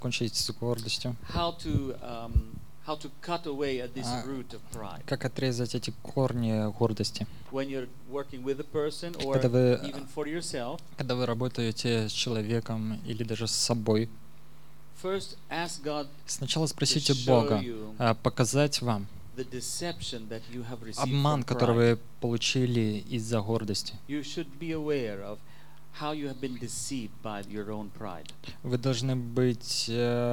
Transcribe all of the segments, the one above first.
кончить с гордостью. how to cut away at this root of pride. Как отрезать эти корни гордости? When you're working with a person or Когда вы, even for yourself, когда вы работаете с человеком или даже с собой, first ask God сначала спросите to show Бога you показать вам the deception that you have received обман, from который pride. вы получили из-за гордости. You should be aware of how you have been deceived by your own pride. Вы должны быть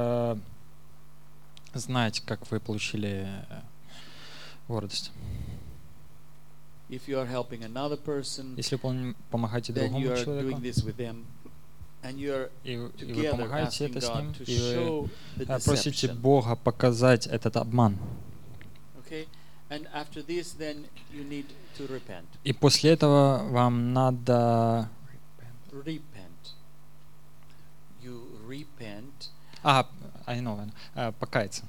знать, как вы получили гордость. If you are helping another person, Если вы помогаете then you другому are человеку, doing this with them, and you are и вы together помогаете asking это с ним, God to и вы show the просите deception. Бога показать этот обман. Okay, and after this, then you need to repent. И после этого вам надо Repent. You repent покаяться.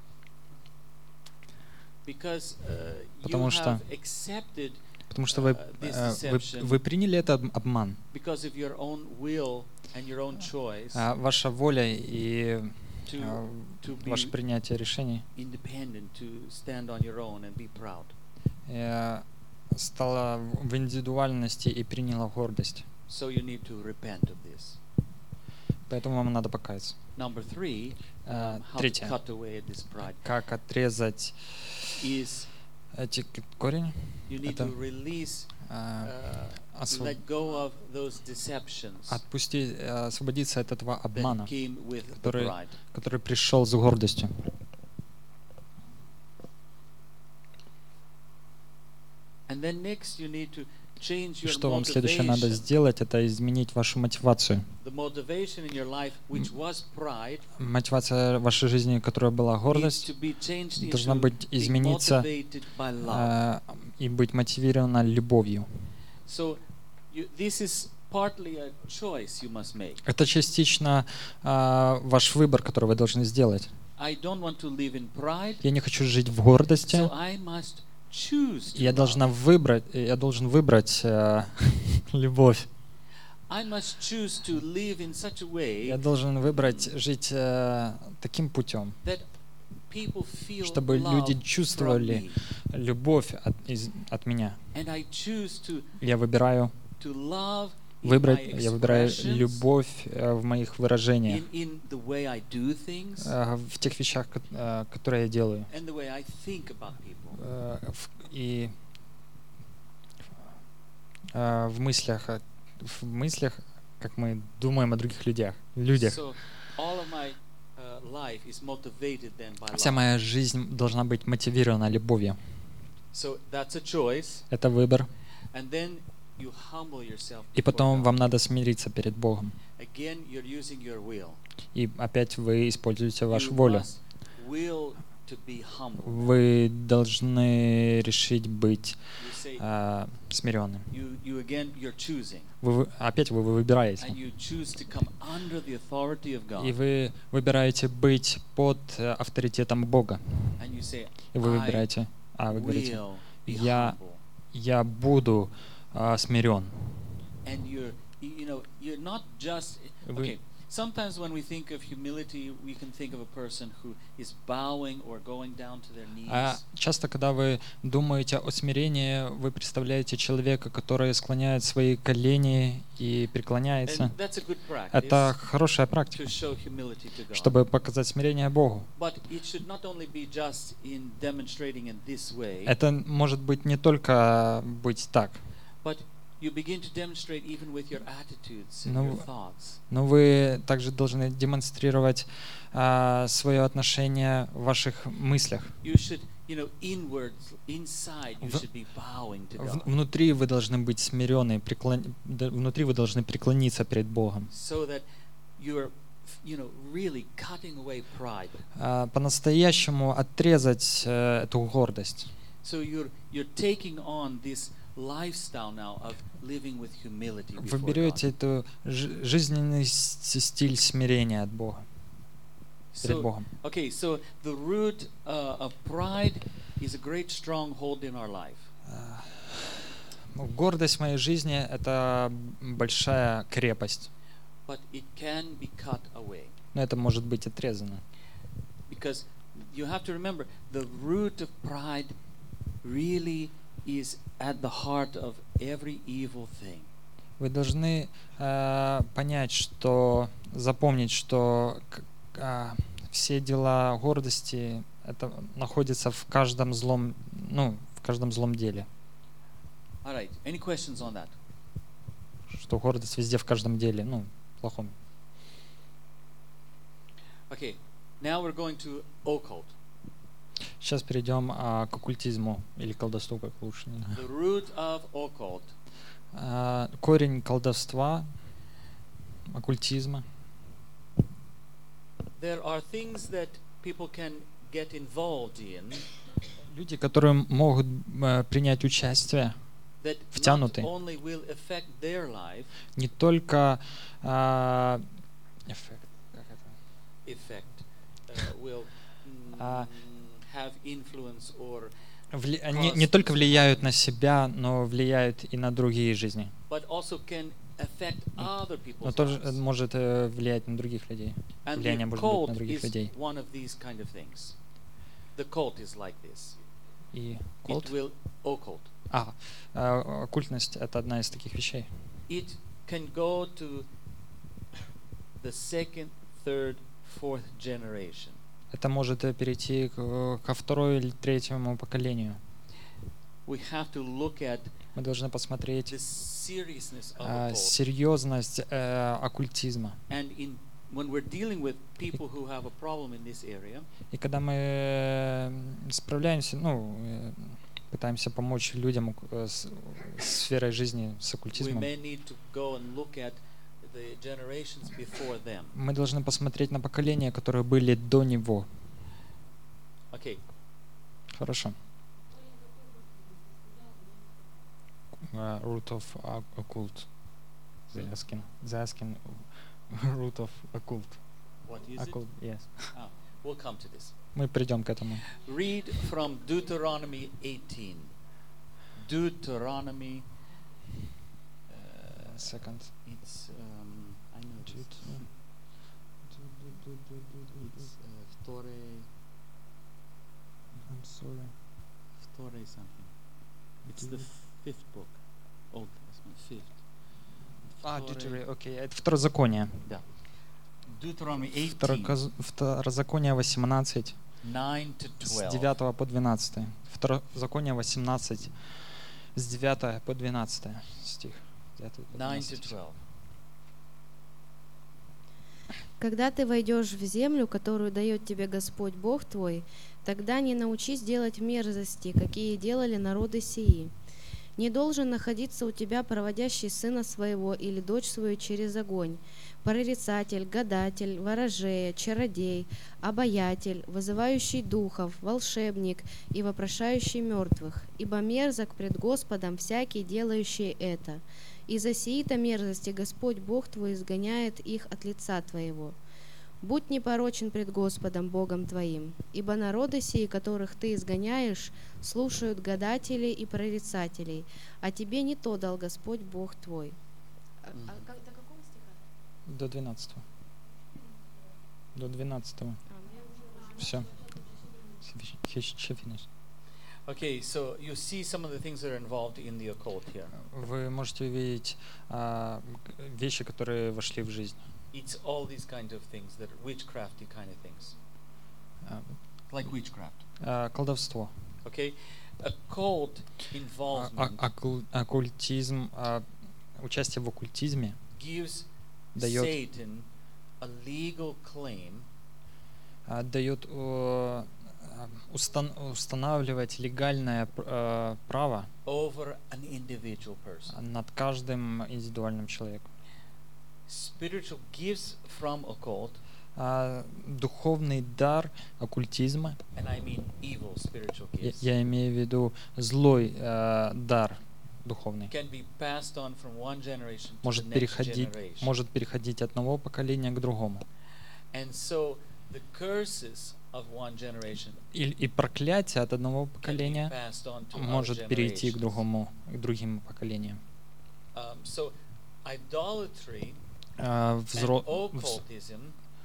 Because you Потому что- have accepted Потому что вы this deception приняли этот обман. because of your own will and your own choice Ваша воля и to ваше be принятие решений independent, to stand on your own and be proud. стало в индивидуальности и приняло гордость. So you need to repent of this. Поэтому вам надо покаяться. Number 3, how to Третье. cut away this pride Как отрезать is эти корень? you need Это, to release, let go of those deceptions освободиться от этого обмана, that came with the который, pride. который пришел с гордостью. And then next you need to change И your что вам следующее надо motivation. сделать, это изменить вашу мотивацию. The motivation in your life, which was pride, Мотивация в вашей жизни, которая была needs гордость, to be changed должна into быть being измениться motivated by love. и быть мотивирована любовью. So this is partly a choice you must make. Это частично ваш выбор, который вы должны сделать. I don't want to live in pride, Я не хочу жить в гордости. so I must choose to Я love. должен выбрать любовь. I must choose to live in such a way Я должен выбрать жить таким путем, that people feel чтобы love люди from чувствовали me. любовь от меня. And I choose Я выбираю to love in my я выбираю expressions, любовь в моих выражениях, in the way I do things, в тех вещах, которые я делаю, and the way I think about people. и в мыслях, как мы думаем о других людях. So all of my life is motivated then by Вся love. моя жизнь должна быть мотивирована любовью. So that's a choice, Это выбор. and then you humble yourself И before потом God. вам надо смириться перед Богом. Again, you're using your will. И опять вы используете вашу You волю. must will to be humble. Вы должны решить быть You say смиренным. you again you're choosing, Опять вы выбираете. and you choose to come under the authority of И God, вы выбираете быть под авторитетом Бога. and you say, И вы I выбираете, вы говорите, will be я humble. я буду смирен. And you're not just Вы- okay. Sometimes when we think of humility, we can think of a person who is bowing or going down to their knees. Часто, когда вы думаете о смирении, вы представляете человека, который склоняет свои колени и преклоняется. And that's a good Это practice хорошая to практика, show humility to God. чтобы показать смирение Богу. But it should not only be just in demonstrating in this way, Это может быть не только быть так, but you begin to demonstrate even with your attitudes and Ну, your thoughts. но вы также должны демонстрировать свое отношение в ваших мыслях. You should, inwards, inside, you should be bowing to God, Внутри вы должны быть смирены, внутри вы должны преклониться перед Богом. so that you're, really cutting away pride. По-настоящему отрезать эту гордость. So you're taking on this lifestyle now of living with humility Вы before берете God. эту жизненный стиль смирения от Бога, перед So, Богом. okay, so the root of pride is a great stronghold in our life. Гордость в моей жизни — это большая крепость, But it can be cut away. но это может быть отрезано. Because you have to remember, the root of pride really is at the heart of every evil thing. Вы должны понять, запомнить, что все дела гордости это находится в каждом злом деле. All right. Any questions on that? Что гордость везде в каждом деле, плохом. Okay. Now we're going to occult. Сейчас перейдем к оккультизму или колдовству, как лучше. Не знаю. The root of occult. Корень колдовства, оккультизма. There are things that people can get involved in Люди, которые могут принять участие, that not втянуты, only will affect their life, не только will have influence or не только влияют на себя, но влияют и на другие жизни. but also can affect other Но people's тоже lives. может влиять на других людей. And Влияние the может быть на cult других is людей. one of these kind of things. The cult is like this. И It will occult. оккультность — это одна из таких вещей. It can go to the second, third, fourth generation. Это может перейти ко второй или третьему поколению. We have to look at Мы должны посмотреть the seriousness of occult. серьезность оккультизма. And when we're dealing with people who have a problem in this area, И когда мы справляемся, пытаемся помочь людям с сферой жизни, с we оккультизмом, may need to go and look at the generations before them. мы должны посмотреть на поколения, которые были до него. Okay. Хорошо. Root of occult. The asking root of occult. What is Occult, yes. it? We'll come to this. Мы придем к этому. Read from Deuteronomy 18. Deuteronomy. Second. It's I know this. It's I'm sorry. Vtore something. It's the fifth book. Old Testament, fifth. Deuteronomy, окей. Это Второзаконие. Да. Deuteronomy 18, Второзаконие 18, 9 to с 12. 9 по 12. Второзаконие 18, с 9 по 12 стих. 9 по 9 to 12. 12. Когда ты войдешь в землю, которую дает тебе Господь Бог твой, тогда не научись делать мерзости, какие делали народы сии. Не должен находиться у тебя проводящий сына своего или дочь свою через огонь, прорицатель, гадатель, ворожея, чародей, обаятель, вызывающий духов, волшебник и вопрошающий мертвых, ибо мерзок пред Господом всякий, делающий это. Из-за сии-то мерзости Господь Бог твой изгоняет их от лица твоего. Будь непорочен пред Господом Богом твоим, ибо народы сии, которых ты изгоняешь, слушают гадателей и прорицателей, а тебе не то дал Господь Бог твой. До какого стиха? До 12. До 12. Все. Okay, so you see some of the things that are involved in the occult here. Вы можете увидеть вещи, которые вошли в жизнь. It's all these kind of things that are witchcrafty kind of things. Like witchcraft. Колдовство. Okay? Occult involvement Оккультизм, участие в оккультизме gives дает Satan a legal claim дает устанавливать легальное право over an individual person. над каждым индивидуальным человеком. Spiritual gifts from occult, Духовный дар оккультизма, and I mean evil spiritual gifts, я имею в виду злой дар духовный, can be passed on from one generation to the может next generation. переходить от одного поколения к другому. And so the curses of one generation И проклятие от одного can be поколения passed on to other может перейти к generations. другим поколениям. So idolatry and Взро- occultism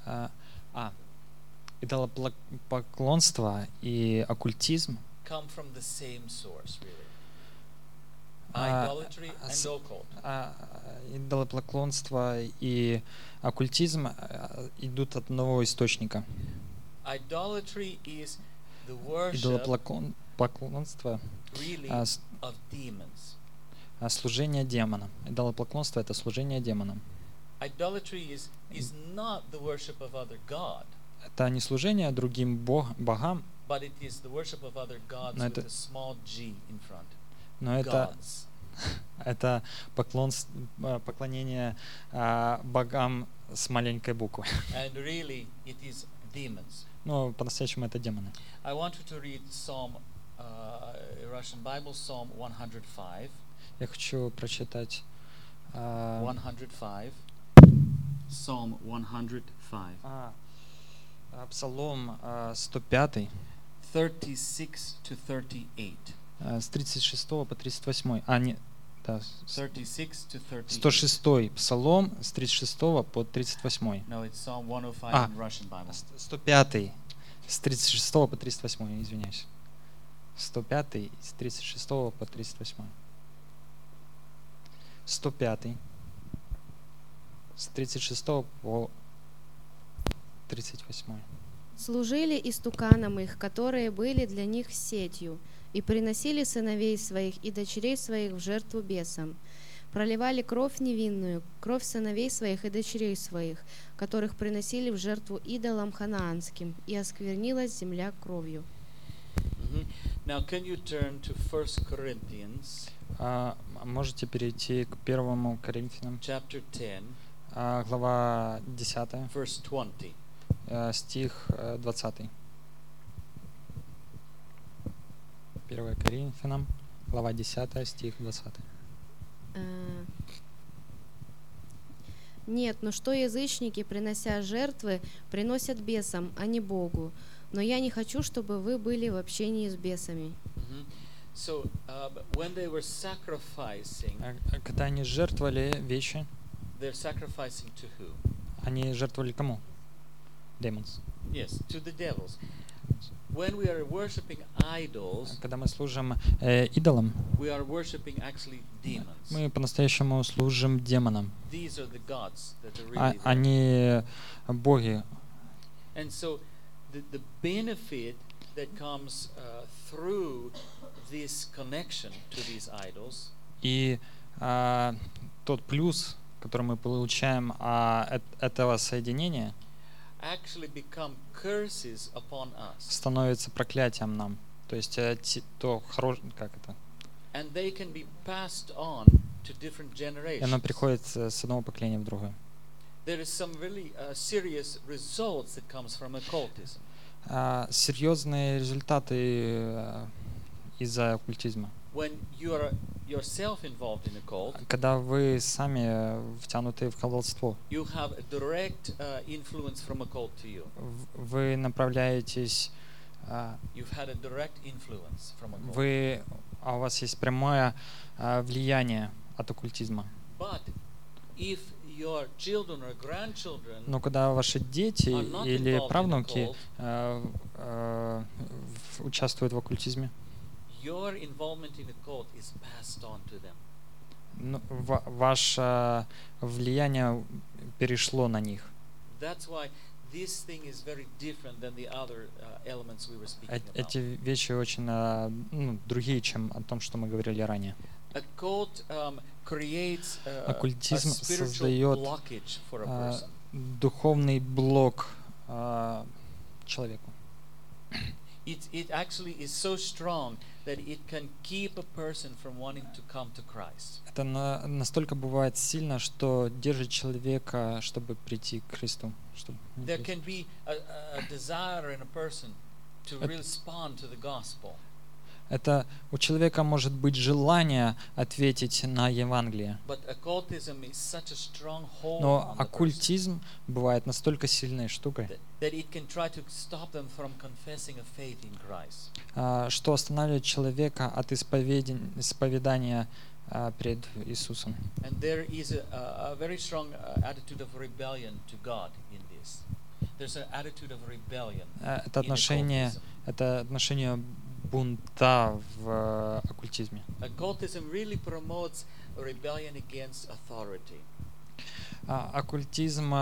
Идолопоклонство и оккультизм come from the same source, really. А, Idolatry and occult. идолопоклонство и оккультизм идут от одного источника. Idolatry is the worship Идолопоклонство really of demons. Служение демонам. Идолопоклонство — это служение демонам. Idolatry is not the worship of other God, Это не служение другим богам, but it is the worship of other gods Но with это- a small g in front. но это Gods. поклонение богам с маленькой буквы. And really, it is demons. Но по-настоящему это демоны. I want you to read Psalm, Russian Bible, Psalm 105. Я хочу прочитать 105. Psalm 105. Псалом 105 36 to 38. с 36 по 38. Нет, да, 36 to 38. 106 Псалом с 36 по 38. No, it's Psalm 105 А. in Russian Bible. 105 с 36 по 38, извиняюсь. 105 с 36 по 38. 105 с 36 по 38. Служили истуканам их, которые были для них сетью, и приносили сыновей своих и дочерей своих в жертву бесам. Проливали кровь невинную, кровь сыновей своих и дочерей своих, которых приносили в жертву идолам ханаанским, и осквернилась земля кровью. Mhm. Now, can you turn to 1 Corinthians, Можете перейти к 1 Коринфянам, chapter 10, глава 10, verse 20. стих 20. 1 Коринфянам, глава 10, стих 20. Нет, но что язычники, принося жертвы, приносят бесам, а не Богу. Но я не хочу, чтобы вы были в общении с бесами. Mhm. So, when they were sacrificing, Когда они жертвовали вещи, they're sacrificing to who? они жертвовали кому? Demons. Yes, to the devils. When we are worshiping idols, Когда мы служим идолам, we are worshiping actually demons. мы по-настоящему служим демонам. These are the gods that are really there. Они боги. And so the benefit that comes through this connection to these idols И тот плюс, который мы получаем от этого соединения, actually become curses upon us. становится проклятием нам. То есть как это? And they can be passed on to different И оно generations. приходит с одного поколения в другое. There is some really serious results that comes from occultism. Серьезные результаты из-за оккультизма. When you are yourself involved in a cult, Когда вы сами втянуты в колдовство, you have a direct influence from a cult to you. вы направляетесь, You've had a direct influence from a cult. у вас есть прямое влияние от оккультизма. But if your children or grandchildren Но когда ваши дети are not или involved in a правнуки cult, участвуют в оккультизме, your involvement in a cult is passed on to them. Ваше влияние перешло на них. That's why this thing is very different than the other elements we were speaking Эти about. вещи очень другие, чем о том, что мы говорили ранее. A cult creates a Оккультизм spiritual создает blockage for a person. духовный блок человеку. It actually is so strong that it can keep a person from wanting to come to Christ. Это настолько бывает сильно, что держит человека, чтобы прийти к Христу. There can be a desire in a person to respond to the gospel. Это у человека может быть желание ответить на Евангелие. But occultism is such a strong hold Но on the person оккультизм бывает настолько сильной штукой, that it can try to stop them from confessing a faith in Christ. Что останавливает человека от исповедания пред Иисусом. And there is a very strong attitude of rebellion to God in this. There's an attitude of rebellion Это in отношение, occultism. это отношение бунта в оккультизме. Occultism really promotes rebellion against authority. Оккультизм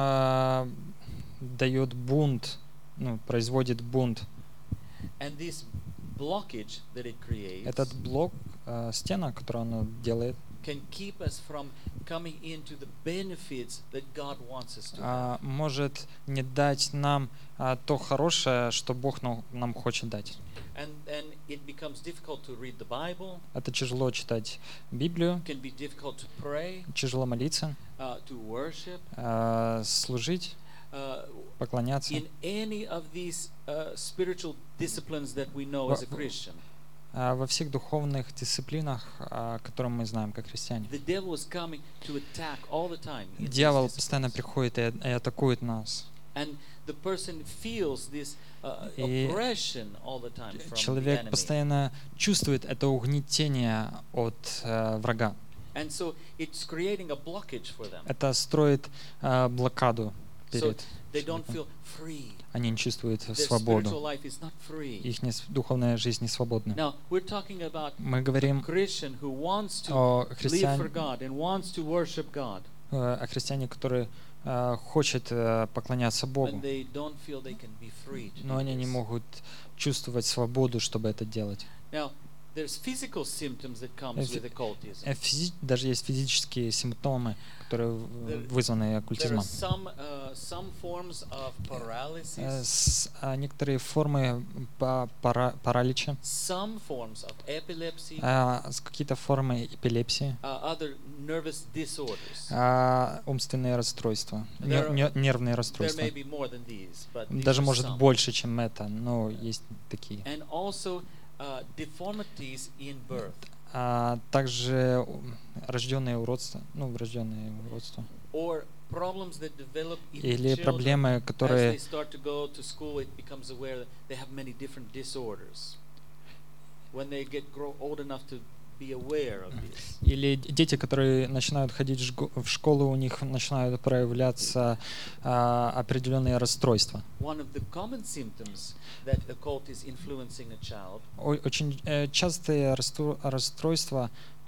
дает бунт, производит бунт. And this blockage that it creates Этот блок, стена, которую оно делает, can keep us from coming into the benefits that God wants us to have. может не дать нам то хорошее, что Бог нам хочет дать. And it becomes difficult to read the Bible, Это тяжело читать Библию, can be difficult to pray, тяжело молиться, to worship. служить, Uh, поклоняться. in any of these spiritual disciplines that we know as a Christian, Во всех духовных дисциплинах, которые мы знаем как христиане, the devil is coming to attack all the time. in these дьявол постоянно disciplines. приходит и атакует нас. And the person feels this И oppression all the time from the человек enemy. постоянно чувствует это угнетение от врага. And so it's creating a blockage for them. Это строит блокаду So перед they don't человеком. feel free. Они не чувствуют Their свободу. spiritual life is not free. Их духовная жизнь не свободна. Now, we're talking about Мы a говорим Christian who wants to о live for христиане, God and wants to worship God, которые хочет поклоняться when Богу, they don't feel they can be free to но do они не this. могут чувствовать свободу, чтобы это делать. Now, there's physical symptoms that comes with occultism. Даже есть физические симптомы, которые вызваны There are оккультизмом. some forms of paralysis, Некоторые формы паралича, some forms of epilepsy, какие-то формы эпилепсии, other nervous disorders. умственные расстройства, There нервные There расстройства. may be more than these, but these Даже are может some. больше, чем это, но есть такие. And also deformities in birth, Также рожденные уродства, врожденные уродства. or problems that develop in Или children. проблемы, As they которые start to go to school, it becomes aware that they have many different disorders. When they grow old enough to be aware of this. Или дети, которые начинают ходить в школу, у них начинают проявляться определенные расстройства. One of the common symptoms that occult is influencing a child Очень частые расстройства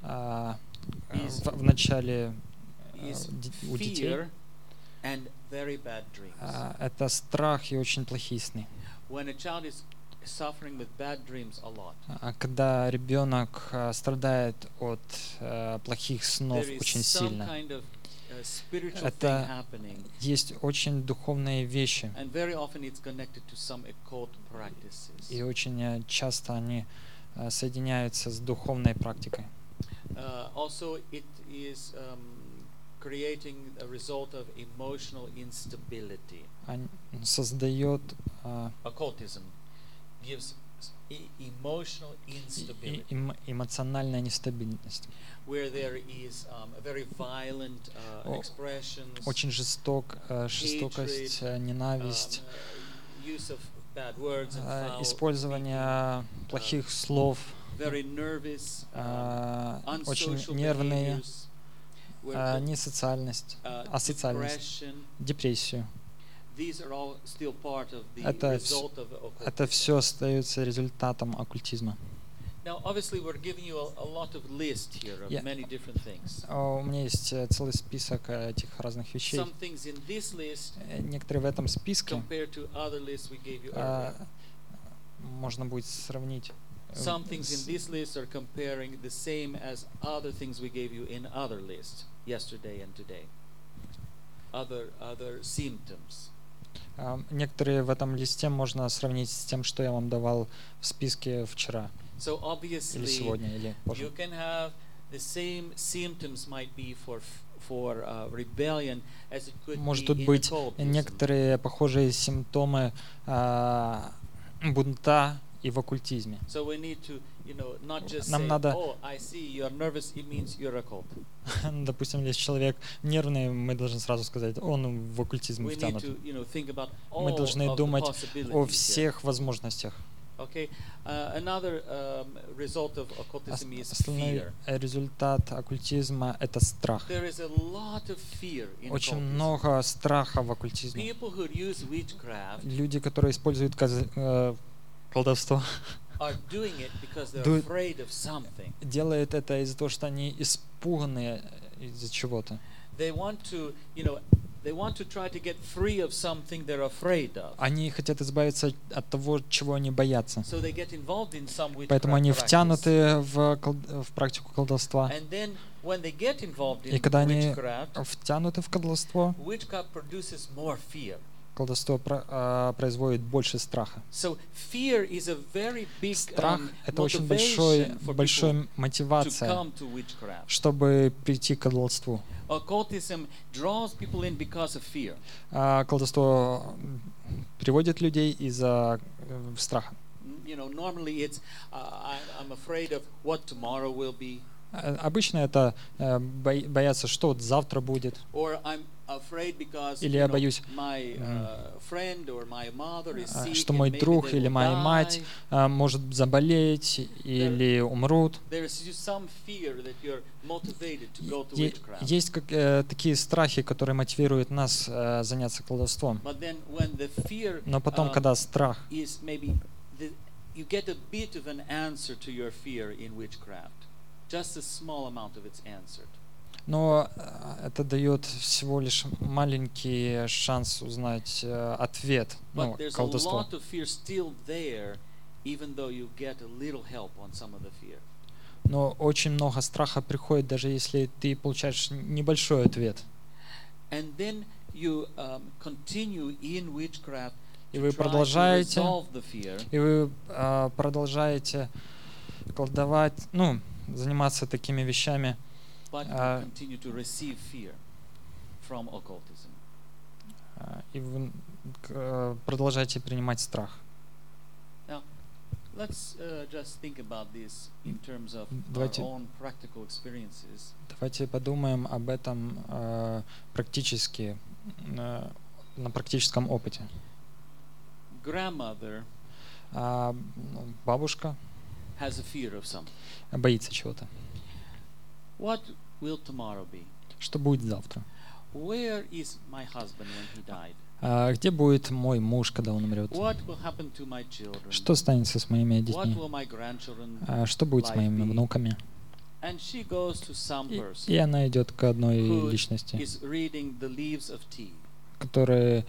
в начале is у детей. fear and very bad dreams. Это страх и очень плохие сны. When a child is suffering with bad dreams a lot, Когда ребенок страдает от плохих снов there is очень some сильно, kind of spiritual Это thing happening, есть очень духовные вещи, and very often it's connected to some occult practices. и очень часто они соединяются с духовной практикой. Also, it is creating a result of emotional instability. Создает Occultism gives emotional instability, эмоциональная нестабильность. where there is a very violent expressions, Очень жестокость, ненависть, use of bad words and foul использование плохих слов, very nervous, очень unsocial нервные, behaviors, where несоциальность, асоциальность, depression. депрессию. These are all still part of the Это result of Это occultism. все остается результатом оккультизма. Now, obviously, we're giving you a lot of list here of Yeah. many different things. У меня есть целый список этих разных вещей. Some things in this list, Некоторые в этом списке compared to other lists we gave you earlier, можно будет сравнить. some things in this list are comparing the same as other things we gave you in other lists yesterday and today. Other symptoms. Некоторые в этом листе можно сравнить с тем, что я вам давал в списке вчера, So или obviously, сегодня, или позже. you can have the same symptoms might be for rebellion as it could Может be тут in быть occultism. некоторые похожие симптомы бунта и в оккультизме. So we need to, not just Нам say, надо- "Oh, I see you're nervous," it means you're occult. Допустим, если человек нервный, мы должны сразу сказать, он в оккультизм We need втянут. to, think about Мы all должны of the думать possibilities о here. всех возможностях. Okay. Another result of occultism is Основной fear. результат оккультизма — это страх. There is a lot of fear in Очень occultism. много страха в оккультизме. People who use witchcraft Люди, которые используют колдовство, are doing it because they're Do- afraid of something. делают это из-за того, что они испуганы из-за чего-то. They want to, they want to try to get free of something they're afraid of. Они хотят избавиться от того, чего они боятся. So they get involved in some Поэтому witchcraft они practice. втянуты в практику колдовства. And then when they get involved И in когда они witchcraft, втянуты в колдовство, witchcraft produces more fear. колдовство производит больше страха. So fear is a very big Страх — это очень motivation for большая people to мотивация, come to witchcraft. чтобы прийти к колдовству. Occultism draws people in because of fear. Колдовство приводит людей из-за страха. Normally it's I'm afraid of what tomorrow will be, Обычно это боятся, что вот завтра будет. or I'm afraid because Или я боюсь, my friend or my mother is sick, что and мой maybe друг they или will моя мать die. может заболеть или умрут. There is just some fear that you're motivated to go to witchcraft. Есть такие страхи, которые мотивируют нас заняться колдовством. But then when the fear Но потом, когда страх, is maybe you get a bit of an answer to your fear in witchcraft. Just a small amount of it's answered. но это дает всего лишь маленький шанс узнать ответ, But there's a колдовство. lot of fear still there, even though you get a little help on some of the fear. Но очень много страха приходит, даже если ты получаешь небольшой ответ. And then you continue in witchcraft И to вы try to продолжаете, resolve the fear. и вы продолжаете колдовать, заниматься такими вещами, But you continue to receive fear from occultism. и вы продолжаете принимать страх. Now, let's just think about this in terms of our Давайте- own practical experiences. Давайте подумаем об этом практически, на практическом опыте. Grandmother Бабушка has a fear of something. боится чего-то. What will tomorrow be? Что будет завтра? Where is my husband when he died? Где будет мой муж, когда он умрет? What will happen to my children? Что станется с моими What детьми? will my grandchildren? Что будет с моими life be? внуками? And she goes to some И person она идет к одной who личности, is reading the leaves of tea. который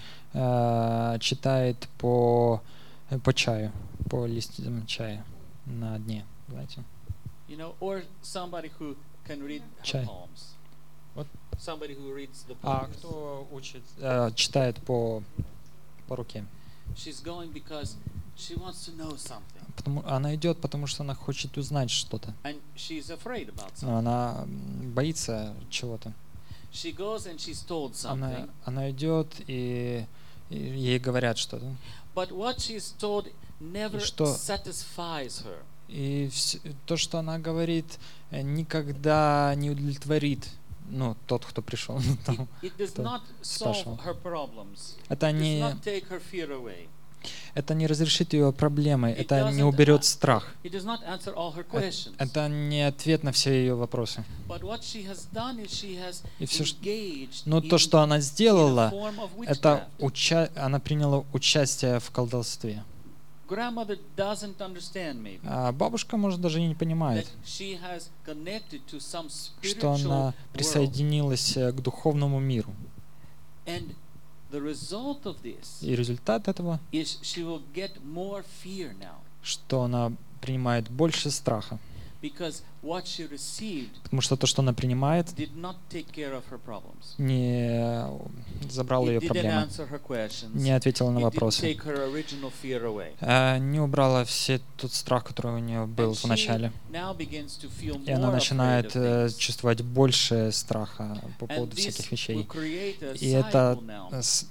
читает по чаю, по листьям чая на дне, знаете. Or somebody who can read her Чай. poems. What? Somebody who reads the poems. Кто читает по руке? She's going because she wants to know something. Она идет, потому что она хочет узнать что-то. And she's afraid about Но something. она боится чего-то. She goes and she's told something. Она идет, и ей говорят что-то. But what she's told never что- satisfies her. И то, что она говорит, никогда не удовлетворит, тот, кто пришел. It does кто not спрашивал. solve her problems. Это It does не, not take her fear away. это не разрешит ее проблемы, It это не doesn't уберет страх. It does not answer all her questions. Это не ответ на все ее вопросы. But what she has done is she has И всё, engaged Но in, то, что она in a сделала, form of это witchcraft. она приняла участие в колдовстве. Grandmother doesn't understand maybe А бабушка, может, даже и не that понимает, she has connected to some что spiritual она world. присоединилась к духовному миру. And the result of this И результат этого, is she will get more fear now что она принимает больше страха. because what she received Потому что то, что она принимает, did not take care of her problems. не забрало ее It didn't проблемы, answer her questions. не ответила на It didn't вопросы, take her original fear away. не убрала все тот страх, который у нее был And в she начале. now begins to feel И она more начинает afraid of things. чувствовать больше страха по And поводу this всяких will вещей. create a И это cycle now.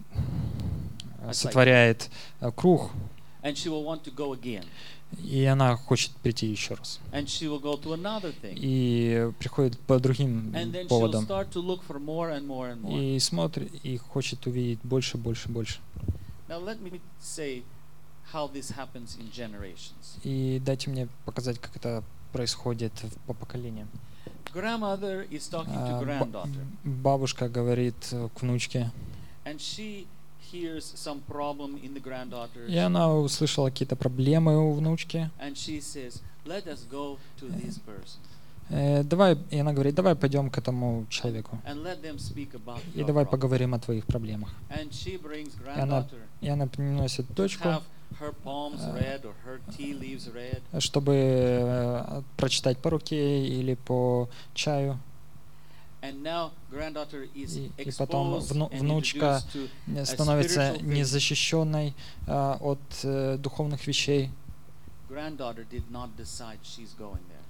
сотворяет круг, And she will want to go again. и она хочет прийти еще раз. And she will go to another thing. И приходит по другим And then she'll поводам. start to look for more and more and more. И смотрит, и хочет увидеть больше, больше, больше. Now let me say how this happens in generations. И дайте мне показать, как это происходит по поколениям. Grandmother is talking to granddaughter, Бабушка говорит к внучке, and she hears some problem in the granddaughter, и она услышала какие-то проблемы у внучки. and she says, "Let us go to this person И она говорит, давай пойдем к этому человеку, and let them speak about и your давай problem." поговорим о твоих проблемах. And she brings она- granddaughter И она приносит дочку, have her palms read or her tea leaves read, чтобы прочитать по руке или по чаю. and now granddaughter is И потом exposed and внучка introduced to становится spiritual thing. незащищенной от духовных вещей. Granddaughter did not decide she's going there.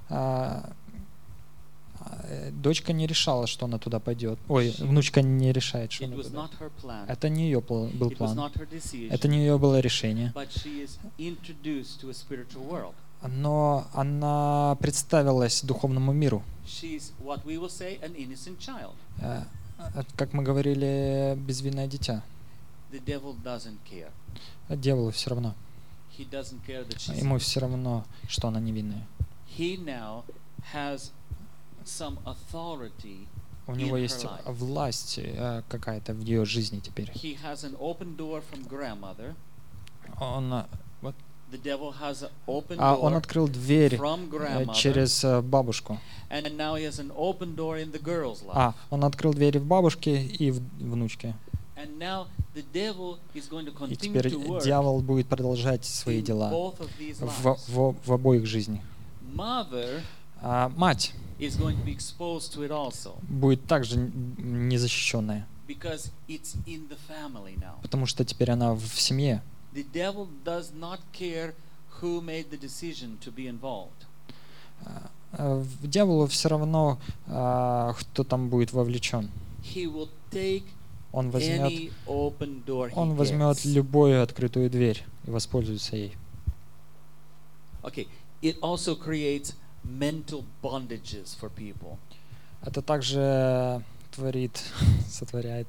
Дочка не решала, что она туда пойдет. Ой, внучка не решает, что It она was туда. not her plan. Это не ее был It was план. not her decision. Это не ее было решение. But she is introduced to a spiritual world. Но она представилась духовному миру. She's what we will say an innocent child. Как мы говорили, безвинное дитя. The devil doesn't care. Дьяволу все равно. He doesn't care that she's. Ему все равно, что она невинная. He now has some authority. У него In есть her life. власть какая-то в ее жизни теперь. He has an open door from grandmother. Он The devil has an open он door открыл дверь from grandmother. через бабушку. And now he has an open door in the girl's life. Он открыл двери в бабушке и в внучке. And now the devil is going to И continue теперь to work дьявол будет продолжать свои in дела both of these в lives. обоих жизнях. Mother Мать is going to be exposed to it also будет также незащищенная, because it's in the family now. потому что теперь она в семье. The devil does not care who made the decision to be involved. Дьяволу все равно, кто там будет вовлечен. He will take Он возьмет, any open door he возьмет gets. любую открытую дверь и воспользуется ей. Okay, it also creates mental bondages for people. Это также сотворяет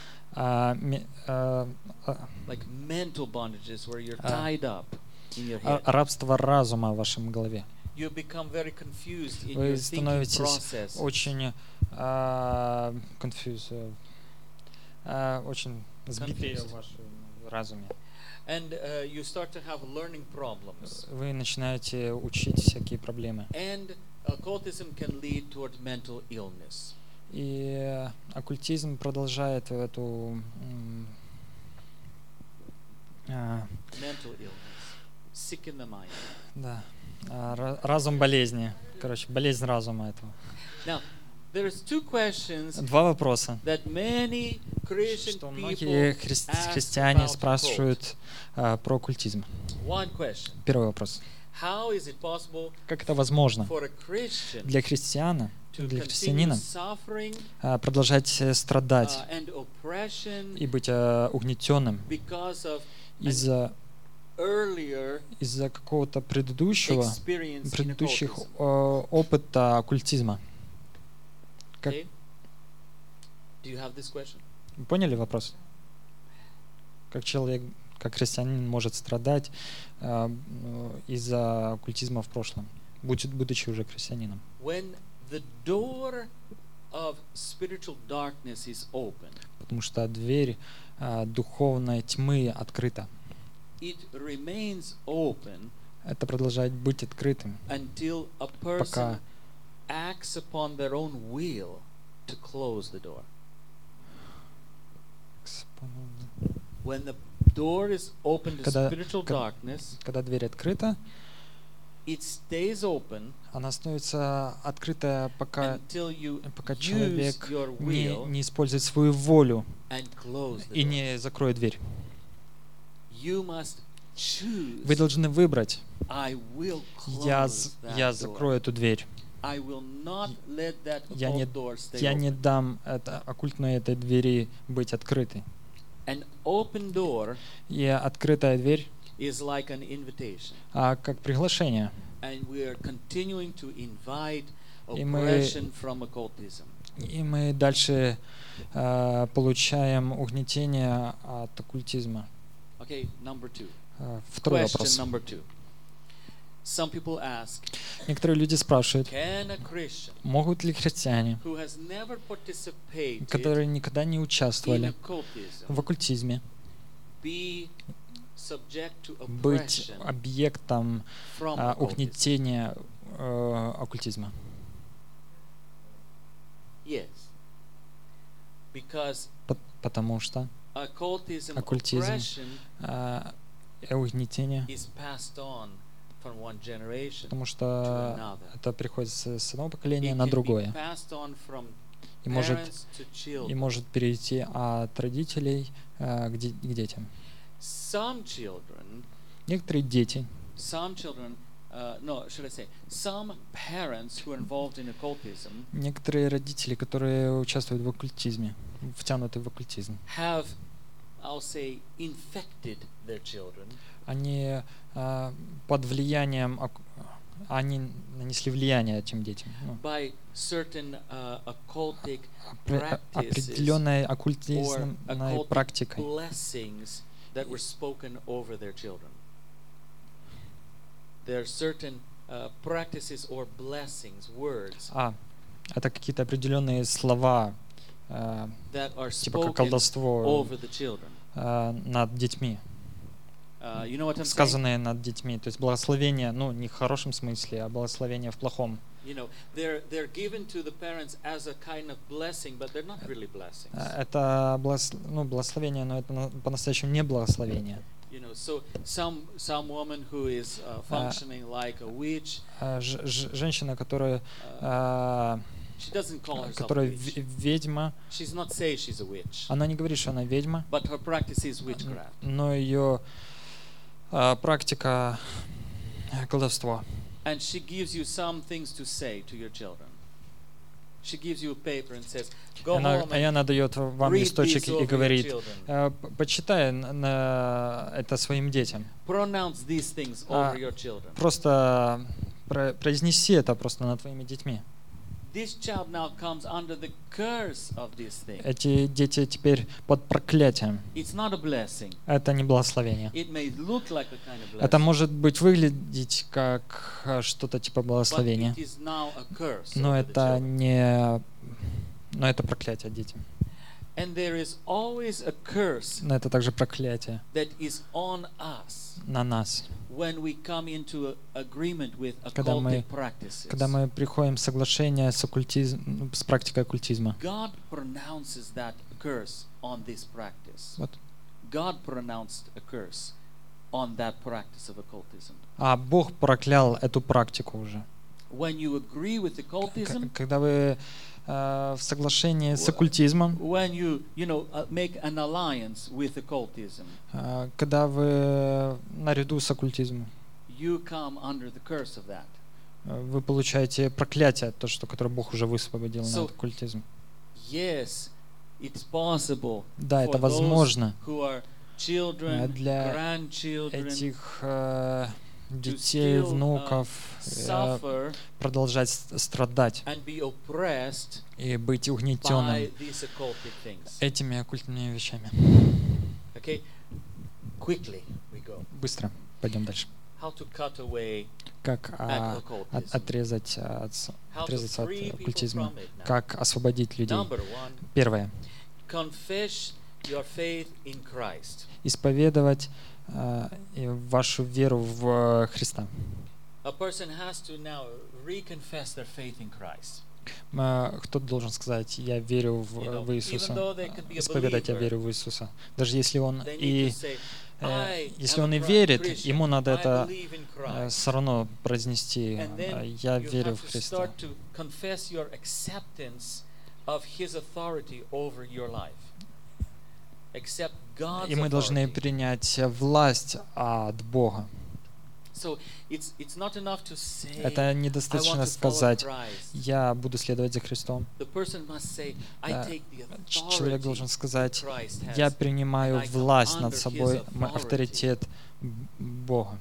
Like mental bondages where you're tied up in your head. рабство разума в вашем голове. You become very confused in Вы your thinking становитесь process. очень очень сбитые в вашем разуме. And you start to have learning problems. Вы начинаете учить всякие проблемы. And occultism can lead toward mental illness. И оккультизм продолжает эту Mental illness. Sick in the mind. да, разум болезни. Короче, болезнь разума этого. Now, there's two questions Два вопроса. that many Christian Что people многие ask христиане about спрашивают про оккультизм. occult. One question. Первый вопрос. How is it possible Как это возможно for a Christian для христианина, to для continue христианина suffering продолжать страдать and oppression и быть угнетенным because of из-за earlier какого-то предыдущих experience in опыта оккультизма? Как- Okay? Do you have this question? Вы поняли вопрос? Как человек, как христианин может страдать из-за оккультизма в прошлом, будучи уже христианином? When the door of spiritual darkness is open, Потому что дверь духовной тьмы открыта. it remains open Это продолжает быть открытым, until a person пока acts upon their own will to close the door. When the door is open to Когда- spiritual darkness, когда дверь открыта, it stays open она становится открытая, пока until you пока use человек your не will использует свою волю and close the и door. не закроет дверь. You must choose. Вы должны выбрать: I will я close that door. закрою эту дверь. I will not let that Я не, occult door stay я не open. дам оккультной этой двери быть открытой. An open door И открытая дверь is like an invitation, как приглашение. and we are continuing to invite И мы- oppression from occultism. И мы дальше получаем угнетение от оккультизма. Okay, number 2. Второй Question вопрос. number 2. Some people ask, Некоторые люди спрашивают, can a Christian могут ли христиане, who has never participated которые никогда не in участвовали occultism в оккультизме, be subject to быть oppression объектом from occultism? угнетения оккультизма? Yes. Because Потому что occultism оккультизм, oppression угнетение, is passed on from one generation потому to что another. это приходит с одного поколения It на can be другое passed on from и может, parents to children. и может перейти от родителей к детям. Some children, Некоторые дети, some parents who are involved in occultism некоторые родители, которые участвуют в оккультизме, втянуты в оккультизм, have, I'll say, infected their children они под влиянием, они нанесли влияние этим детям. by certain occultic Определенной or оккультизмной occultic практикой. blessings that were spoken over their children. There are certain practices or blessings, words Это какие-то определенные слова, that are типа как spoken колдовство over the children. над детьми, You know what I'm saying? сказанные над детьми. То есть благословение, не в хорошем смысле, а благословение в плохом. You know, they're given to the parents as a kind of blessing, but they're not really blessings. Это благословение, но это по-настоящему не благословение. You know, so some woman who is functioning like a witch, Женщина, которая she doesn't call herself a которая witch. ведьма, She's not saying she's a witch, она не говорит, что она ведьма, but her practice is witchcraft. но ее практика колдовство. And she gives you some things to say to your children. She gives you a paper and says, "Go home И она дает and вам read листочек this и over your говорит, children. почитай это своим детям. Pronounce these things over your children." Просто произнеси это просто над твоими детьми. This child now comes under the curse of this thing. Эти дети теперь под проклятием. It's not a blessing. Это не благословение. It may look like a kind of Это blessing, может быть выглядеть как что-то типа but благословения, it is now a curse но over the это children. но это проклятие детям. And there is always a curse Но это также проклятие that is on us на нас, when we come into agreement with Когда мы- occultic practices. когда мы приходим в соглашение с практикой оккультизма. God pronounces that curse on this practice. Вот. God pronounced a curse on that practice of occultism. А Бог проклял эту практику уже. When you agree with occultism, Когда вы в соглашении с оккультизмом, when you make an alliance with occultism, когда вы наряду с оккультизмом, you come under the curse of that. вы получаете проклятие, которое Бог уже высвободил So, над оккультизмом. Yes, it's possible Да, for это those возможно who are children, для grandchildren, этих детей, still, внуков suffer продолжать страдать and be oppressed и быть by угнетенным these occultic things. этими оккультными вещами. Okay, quickly we go. Быстро пойдем дальше. How to cut away Как occultism. отрезать How to отрезаться от free people оккультизма. from it now. Как освободить людей. Number one, Первое. confess your faith in Christ. Исповедовать вашу веру в Христа. A person has to now reconfess their faith in Christ. Кто-то должен сказать, я верю в Иисуса. Исповедать, я верю в Иисуса. Даже если он и верит, ему надо это все равно произнести. Я верю в Христа. И мы должны принять власть от Бога. Это недостаточно сказать, я буду следовать за Христом. Человек должен сказать, я принимаю власть над собой, авторитет Бога.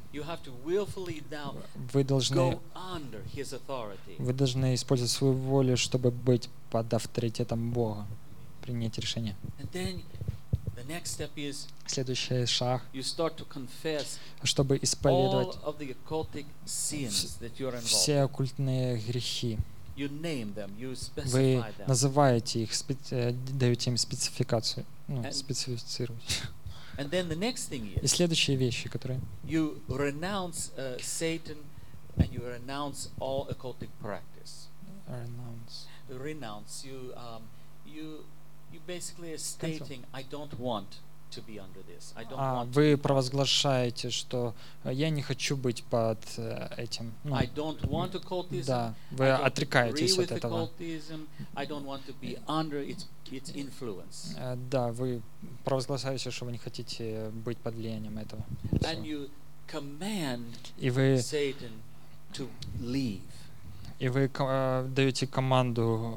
Вы должны использовать свою волю, чтобы быть под авторитетом Бога, принять решение. The next step is Следующий шаг, you start to confess чтобы исповедовать all of the occultic sins that you're involved все in. оккультные грехи. You name them, you Вы specify them. называете их, даете им спецификацию, And- специфицируете. And then the next thing И is следующие вещи, которые you renounce Satan and you renounce all occultic practice. renounce. Renounce, you basically are stating, I don't want to be under this. I don't want to Вы be провозглашаете, что я не хочу быть под этим. Ну, I don't want occultism. да, I вы don't agree отрекаетесь with от этого. occultism. I don't want to be under its influence. Да, вы провозглашаете, что вы не хотите быть под влиянием этого. And you command И вы Satan to leave. даете команду,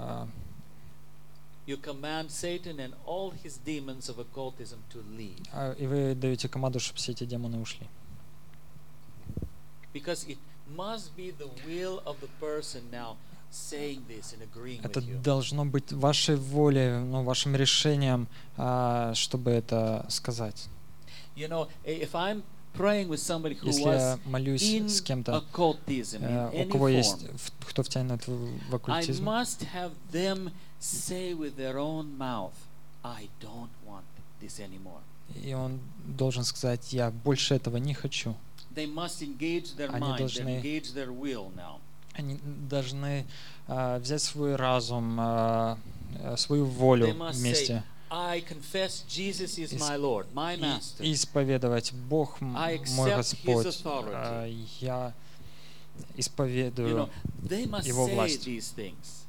You command Satan and all his demons of occultism to leave. и вы даете команду, чтобы все эти демоны ушли. Because it must be the will of the person now saying this and agreeing Это with you. должно быть вашей волей, вашим решением, чтобы это сказать. You know, if I'm praying with somebody who Если was я молюсь in с кем-то, occultism in у any кого есть, form, кто втянут в I оккультизм, must have them say with their own mouth, I don't want this anymore. и он должен сказать: я больше этого не хочу. They must engage their Они mind, должны- engage their will now. Они должны взять свой разум, свою They волю must say, вместе I confess Jesus is Ис- my Lord, my и Master. исповедовать: Бог I мой accept Господь, His authority. я You исповедую know, they must Его say власть. these things.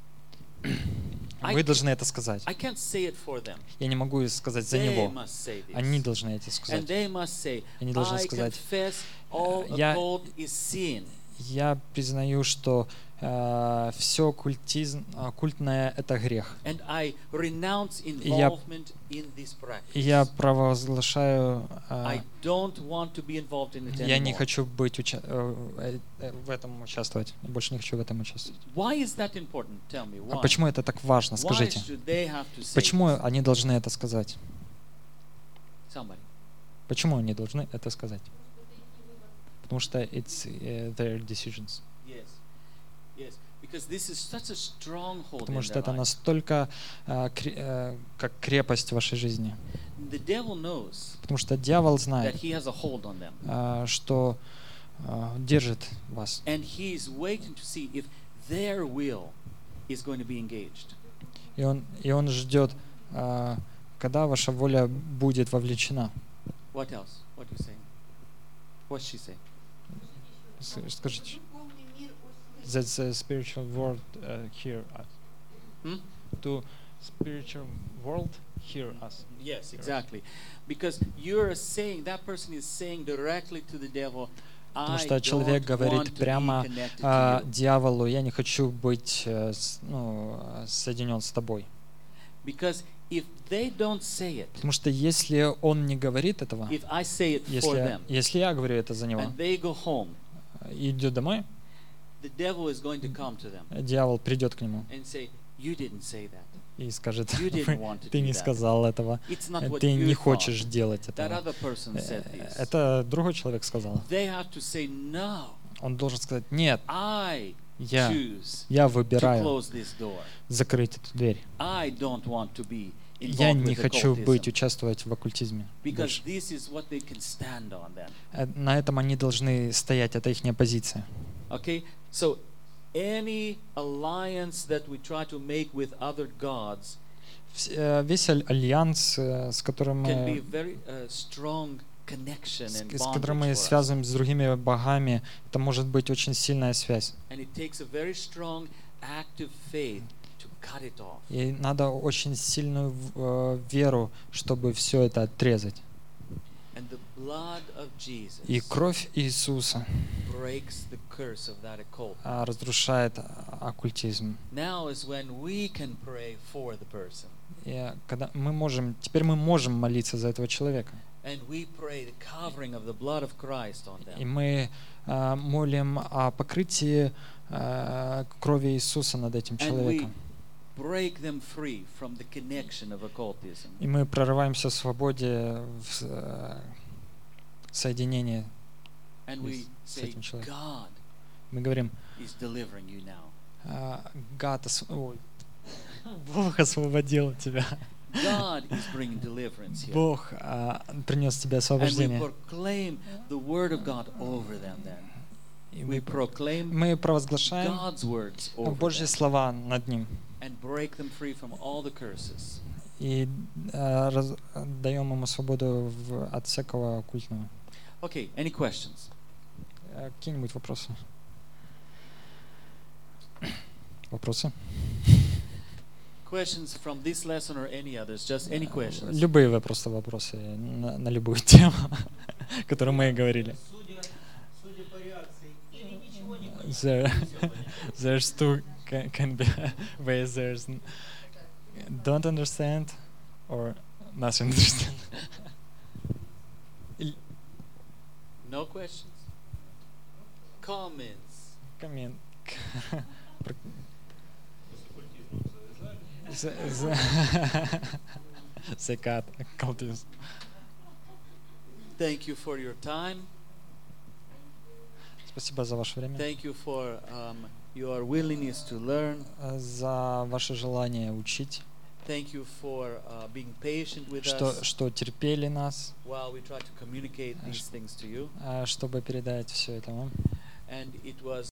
I Вы ca- должны это сказать. I can't say it for them. Я не могу сказать за They него. must say this. Они должны это And сказать. they must say, Они должны I сказать, confess all я- occult is sin. Я признаю, что все оккультное — это грех. And I renounce я- involvement in this practice. И я провозглашаю, I don't want to be involved in it я не anymore. хочу быть в этом участвовать. Я больше не хочу в этом участвовать. Why is that important? Tell me. А Why? почему это так важно? Why Скажите. should they have to say Почему this? они должны это сказать? Somebody. Почему они должны это сказать? Потому что it's their decisions. Yes. Yes. Because this is such a stronghold Потому in что their это life. настолько как крепость в вашей жизни. The devil knows Потому что дьявол that знает, he has a hold on them. что держит вас. And he is waiting to see if their will is going to be engaged. И он ждет, когда ваша воля будет вовлечена. What else? What are you saying? What's she saying? Скажите. That the spiritual world hear us. Hmm? To spiritual world hear us. Yes, exactly. Because you're saying, that person is saying directly to the devil, Потому I что человек don't говорит want to be прямо connected to you. дьяволу: я не хочу быть соединен с тобой. Because if they don't say it, Потому что если он не говорит этого, if I say it for them, если я говорю это за него, and they go home, и идет домой, the devil is going to come to them дьявол придет к нему and say, you didn't say that. и скажет: You didn't want to ты do не that. сказал этого, It's not what ты you не thought. хочешь делать That этого. other person said this. Это другой человек сказал. They have to say, no, Он должен сказать: нет, I я choose выбираю to close this door. закрыть эту дверь. I don't want to be Я involved не with хочу быть, occultism. участвовать в оккультизме Because больше. this is what they can stand on then. На этом они должны стоять, это их позиция. Okay? So any alliance that we try to make with other gods Весь альянс, с которым can be мы, very strong connection and с которым мы bondage for us. связываем с другими богами, это может быть очень сильная связь. And it takes a very strong active faith to cut it off. И надо очень сильную веру, чтобы все это отрезать. And the blood of Jesus И кровь Иисуса breaks the curse of that occult. разрушает оккультизм. Now is when we can pray for the person. И теперь мы можем молиться за этого человека. And we pray the covering of the blood of Christ on И them. мы молим о покрытии крови Иисуса над этим And we человеком. break them free from the connection of occultism. И мы прорываемся в свободе, в соединении. And we с say, этим человеком. God Мы говорим, is delivering you now. Бог освободил тебя. God is bringing deliverance here. Бог принес тебе And we освобождение. proclaim the word of God over them then. И We proclaim мы провозглашаем God's words over Божьи them слова над ним. and break them free from all the curses. И даем ему свободу от всякого оккультного. Okay, any questions? Какие-нибудь вопросы? Вопросы? Questions from this lesson or any others? Just any questions? Любые просто вопросы на любую тему, которую мы говорили. Судя по реакции, или ничего не There's two can be ways. There's don't understand or nothing understand. No questions? Comments? Коммент. Закат, cultism. Thank you for your time. Спасибо за ваше время, Thank you for your willingness to learn. за ваше желание учить, Thank you for being patient with что us терпели нас, while we try to communicate these things to you. чтобы передать все это вам. And it was